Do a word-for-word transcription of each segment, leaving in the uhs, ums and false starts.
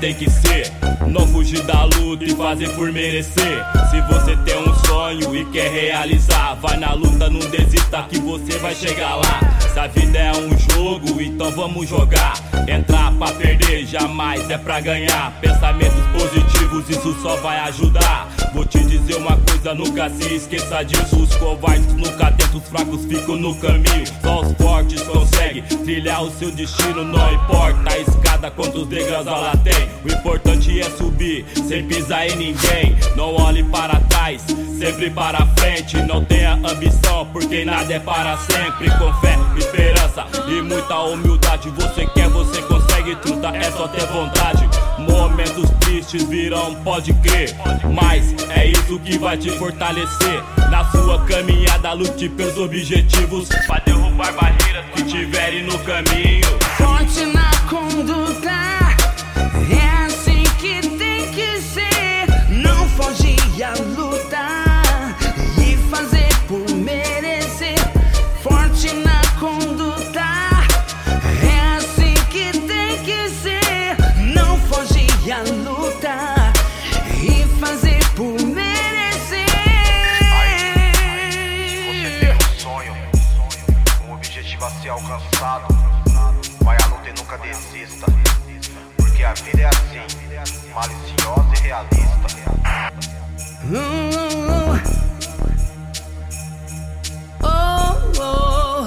tem que ser. Não fugir da luta e fazer por merecer. Se você tem um sonho e quer realizar, vai na luta, não desista que você vai chegar lá. Se a vida é um jogo, então vamos jogar. Entrar pra perder, jamais é pra ganhar. Pensamentos positivos, isso só vai ajudar. Vou te dizer uma coisa, nunca se esqueça disso. Os covardes nunca tentam, os fracos ficam no caminho. Só os fortes conseguem trilhar o seu destino. Não importa a escada, quantos degraus ela tem. O importante é subir, sem pisar em ninguém. Não olhe para trás, sempre para frente. Não tenha ambição, porque nada é para sempre. Com fé, esperança e muita humildade. Você quer, você consegue, truta, é só ter vontade. Momentos tristes virão, pode crer, mas é isso que vai te fortalecer. Na sua caminhada, lute pelos objetivos, pra derrubar barreiras que tiverem no caminho. Forte na conduta, é assim que tem que ser. Não foge à luta e fazer por merecer. Forte na conduta, é assim que tem que ser. Não foge à luta e fazer por merecer. Aí, você tem um sonho, um objetivo a ser alcançado. Vai à luta e nunca desista, porque a vida é assim, maliciosa e realista. Uh, oh, oh.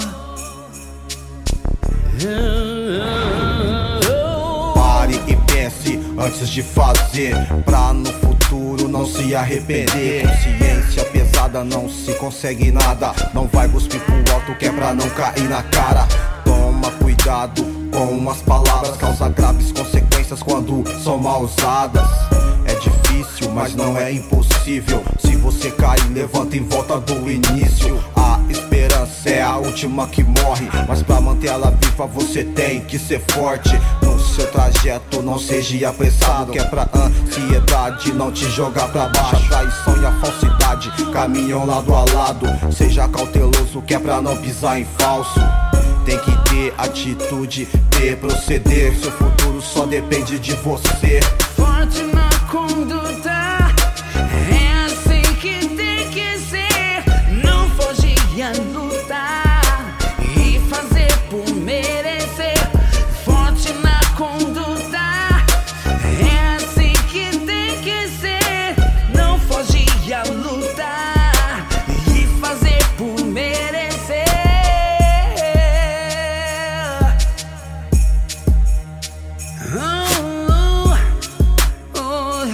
Uh, Pare e pense antes de fazer, pra no futuro não se arrepender. Consciência pesada, não se consegue nada. Não vai cuspir pro alto que é pra não cair na cara. Toma cuidado com as palavras, causa graves consequências quando são mal usadas. É difícil, mas não é impossível. Se você cair, levanta e volta do início. A esperança é a última que morre, mas pra manter ela viva você tem que ser forte. No seu trajeto não seja apressado, que é pra ansiedade não te jogar pra baixo. A traição e a falsidade caminham lado a lado. Seja cauteloso que é pra não pisar em falso. Tem que ter atitude, ter proceder. Seu futuro só depende de você. forte na conduta, é assim que tem que ser. Não foge à luta e fazer por merecer. Forte na conduta, é assim que tem que ser. Não foge à luta e fazer por merecer. Oh, oh,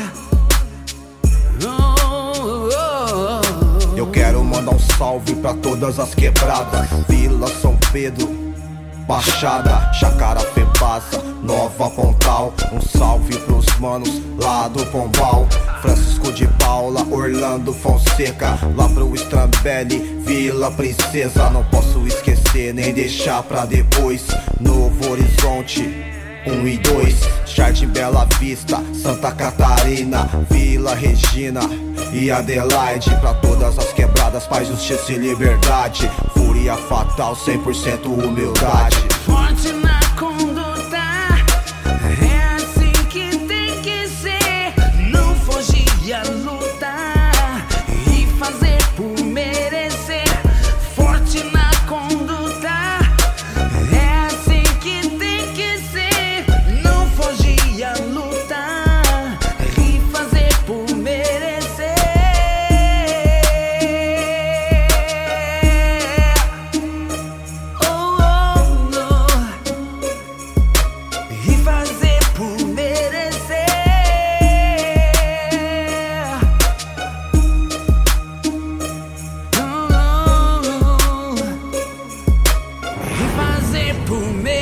oh, oh. Eu quero mandar um salve pra todas as quebradas. Vila São Pedro, Baixada, Chácara Febasa, Nova Pontal. Um salve pros manos lá do Pombal, Francisco de Paula, Orlando Fonseca. Lá pro Strambelli, Vila Princesa. Não posso esquecer nem deixar pra depois. Novo Horizonte um e dois, Jardim Bela Vista, Santa Catarina, Vila Regina e Adelaide. Pra todas as quebradas, paz, justiça e liberdade. Fúria fatal, cem por cento humildade. Forte na conduta, é assim que tem que ser. Não fugir à luta e fazer por merecer. Forte na conduta, é assim que tem que ser. Não fugir à luta e fazer por merecer. Oh, oh, oh. E fazer por merecer. Oh, oh, oh. E fazer por merecer.